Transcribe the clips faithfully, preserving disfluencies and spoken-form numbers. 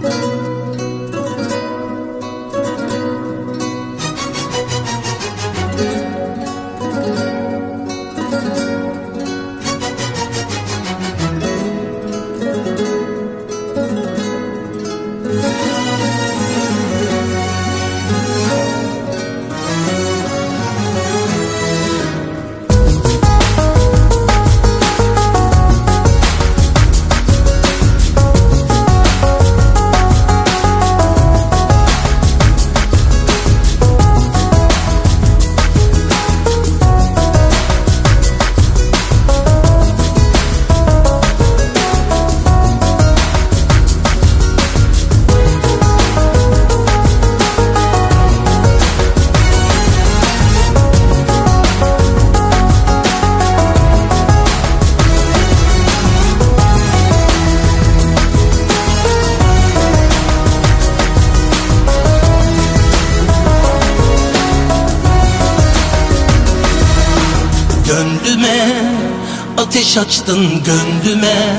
Gönlüme ateş açtın, gönlüme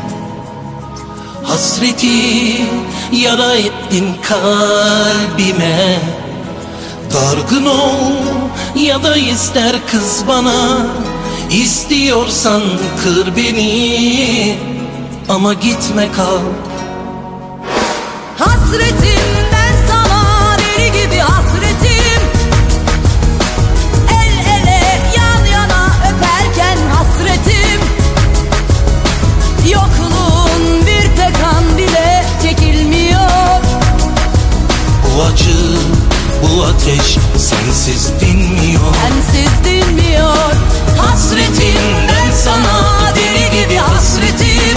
hasreti yara ettin kalbime. Dargın ol ya da ister kız bana, İstiyorsan kır beni ama gitme kal. Hasretimden sana deli gibi hasretim, el ele yan yana öperken hasretim, yokluğun bir tek an bile çekilmiyor. Bu acı, bu ateş sensiz dinmiyor. Sensiz dinmiyor. Hasretimden sana deli gibi hasretim,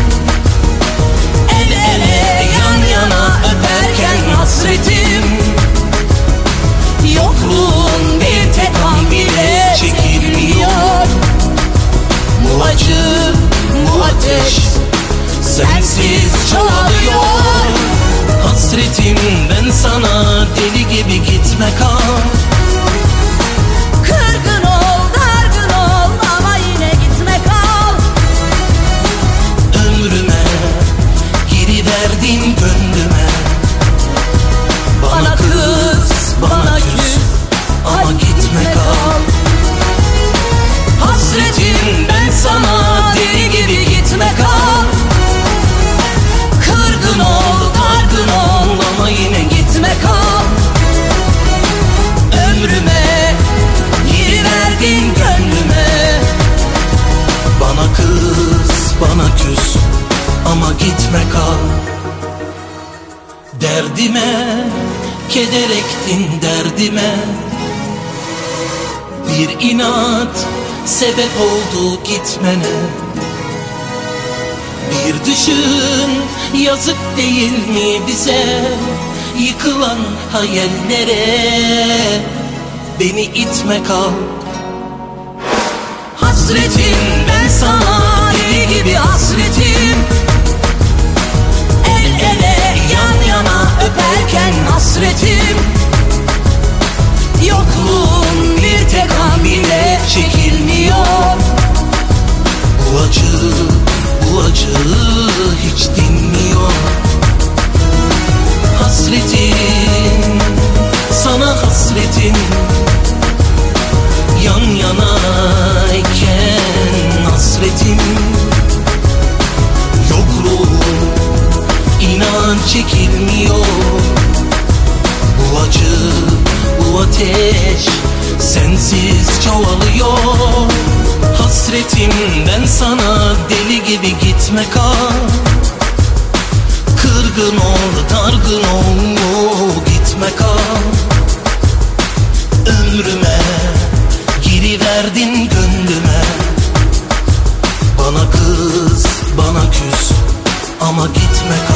el ele yan yana öperken hasretim, yokluğun bir tek an bile çekilmiyor. Bu acı, bu ateş sensiz çoğalıyor. Hasretimden sana deli gibi gitme kal. Kırgın ol, dargın ol ama yine gitme kal. Ömrüme giriverdin, gönlüme. Bana kız, bana küs ama gitme kal. Hasretimden sana deli gibi gitme kal. Kırgın ol, dargın ol ama yine gitme kal. Ömrüme giriverdin, gönlüme. Bana kız, bana küs ama gitme kal. Derdime keder ektin, derdime bir inat sebep oldu gitmene. Bir düşün, yazık değil mi bize, yıkılan hayallere. Beni itme kal. Hasretimden sana deli gibi hasretim, el ele yan yana öperken hasretim, yokluğun bir tek an bile çekilmiyor. Bu acı, bu acı hiç dinmiyor. Hasretim, sana hasretim, yan yanayken hasretim, yokluğum inan çekilmiyor. Bu acı, bu ateş sensiz çoğalıyor. Hasretimden sana deli gibi gitme kal. Kırgın ol, dargın ol, gitme kal. Ömrüme giriverdin, gönlüme. Bana kız, bana küs ama gitme kal.